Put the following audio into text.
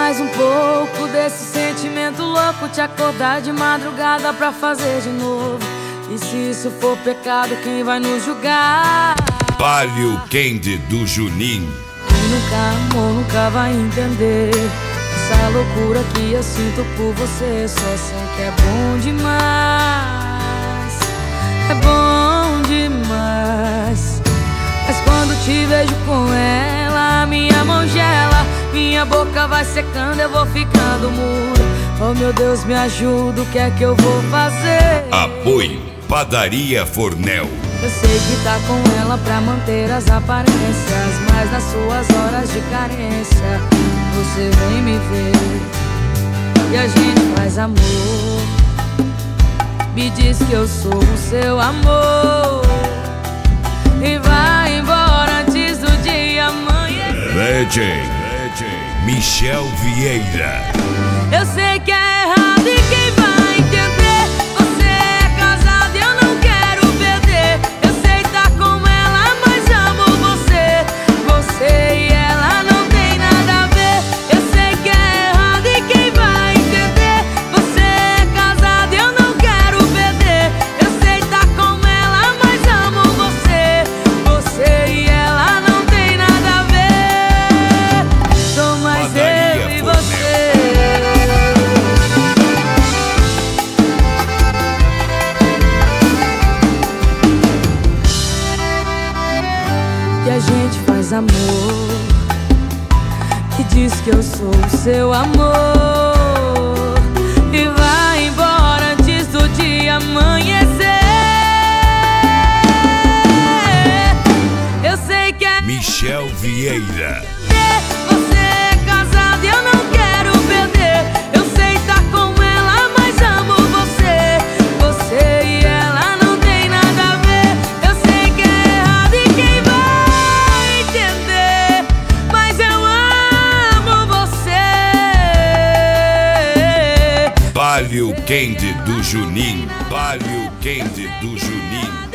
mais um pouco desse sentimento louco, te acordar de madrugada pra fazer de novo. E se isso for pecado, quem vai nos julgar? Palio Candy do Juninho. Quem nunca amou, nunca vai entender essa loucura que eu sinto por você. Só sei que é bom demais, é bom demais. Mas quando te vejo com ela, minha mão gela, minha boca vai secando, eu vou ficando muda. Oh meu Deus, me ajuda, o que é que eu vou fazer? Apoio Padaria Fornel. Eu sei que tá com ela pra manter as aparências, mas nas suas horas de carência você vem me ver e a gente faz amor. Me diz que eu sou o seu amor e vai embora antes do dia amanhecer. Legend Michel Vieira. Eu sei que é errado e quem vai entender? Você é casado e eu não quero perder. Eu sei tá com ela, mas amo você. Você e ela não tem nada a ver. Eu sei que é errado e quem vai entender? Você é casado e eu não quero perder. Eu sei tá com ela, mas amo você. Você e ela não tem nada a ver. Sou mais eu e você. E a gente faz amor e diz que eu sou o seu amor e vai embora antes do dia amanhecer. Eu sei que é Michel Vieira. você é casado e eu não quero perder. Eu sei tá com ela, mas amo você. Você e ela não tem nada a ver. Eu sei que é errado e quem vai entender? Mas eu amo você. Palio Candy do Juninho. Palio Candy do Juninho.